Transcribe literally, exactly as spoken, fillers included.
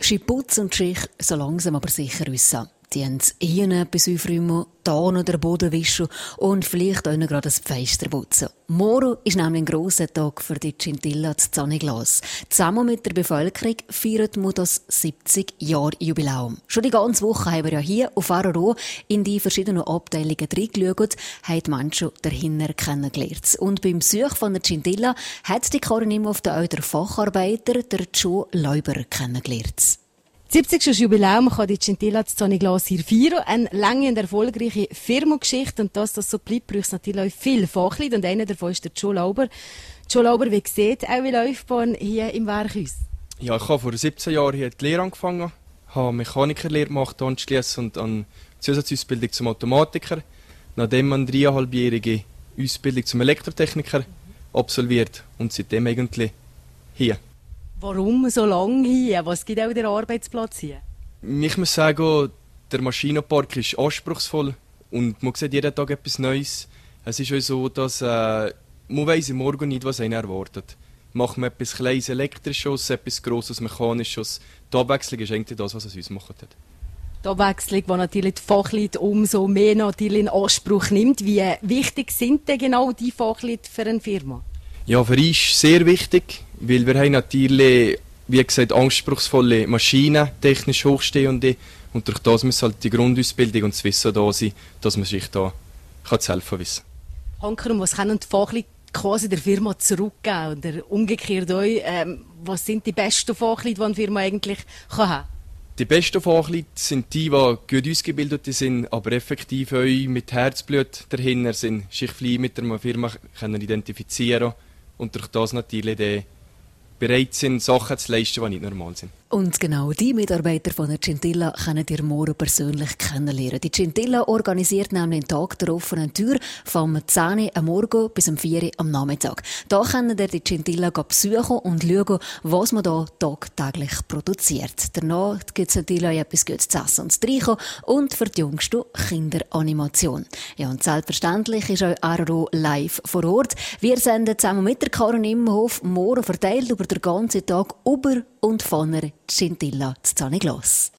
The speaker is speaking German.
Putz und Schicht so langsam aber sicher wissen. Die haben hier etwas aufräumen, da noch den Boden wischen und vielleicht auch noch gerade das Fenster putzen. Morgen ist nämlich ein grosser Tag für die Cintilla zu Zaniglas. Zusammen mit der Bevölkerung feiert man das siebzig-Jahr-Jubiläum. Schon die ganze Woche haben wir ja hier auf Araro in die verschiedenen Abteilungen reingeschaut, haben die Menschen dahinter kennengelernt. Und beim Besuch von der Cintilla hat die Karin Imhoff auch den Facharbeiter, der Joe Leuber, kennengelernt. Das siebzigste Jubiläum kann die Cintilla zu Zaniglas hier feiern. Eine lange und erfolgreiche Firmengeschichte. Und dass das so bleibt, braucht es natürlich viele Fachleute. Und einer davon ist der Joe Lauber. Joe Lauber, wie sieht eure Laufbahn hier im Werkhaus? Ja, ich habe vor siebzehn Jahren hier die Lehre angefangen, habe Mechanikerlehre gemacht anschliessend und eine Zusatzausbildung zum Automatiker. Nachdem eine dreieinhalbjährige Ausbildung zum Elektrotechniker absolviert und seitdem eigentlich hier. Warum so lange hier? Was gibt auch der Arbeitsplatz hier? Ich muss sagen, der Maschinenpark ist anspruchsvoll und man sieht jeden Tag etwas Neues. Es ist auch so, dass äh, man weiss im Morgen nicht, was einen erwartet. Macht man etwas Kleines Elektrisches, etwas Grosses Mechanisches. Die Abwechslung ist eigentlich das, was es uns macht. Die Abwechslung, die natürlich die Fachleute umso mehr natürlich in Anspruch nimmt. Wie wichtig sind denn genau die Fachleute für eine Firma? Ja, für uns ist sehr wichtig, weil wir haben natürlich, wie gesagt, anspruchsvolle Maschinen, technisch hochstehende, und durch das muss halt die Grundausbildung und das Wissen da sein, dass man sich da kann zu helfen wissen. Hanker, und was können die Fachleute quasi der Firma zurückgeben? Oder umgekehrt euch, ähm, was sind die besten Fachleute, die eine Firma eigentlich kann haben? Die besten Fachleute sind die, die gut ausgebildet sind, aber effektiv auch mit Herzblut dahinter sind, sich viel mit der Firma können identifizieren und durch das natürlich die bereit sind, Sachen zu leisten, die nicht normal sind. Und genau die Mitarbeiter von der Cintilla können ihr morgen persönlich kennenlernen. Die Cintilla organisiert nämlich den Tag der offenen Tür vom zehn Uhr am Morgen bis um vier Uhr am Nachmittag. Da können ihr die Cintilla besuchen und schauen, was man hier tagtäglich produziert. Danach gibt es natürlich auch etwas Gutes zu essen und zu trinken und für die jüngste Kinderanimation. Ja, und selbstverständlich ist auch Araro live vor Ort. Wir senden zusammen mit der Karin Imhoff morgen verteilt über den ganzen Tag über und von der Cintilla zu Zaniglas.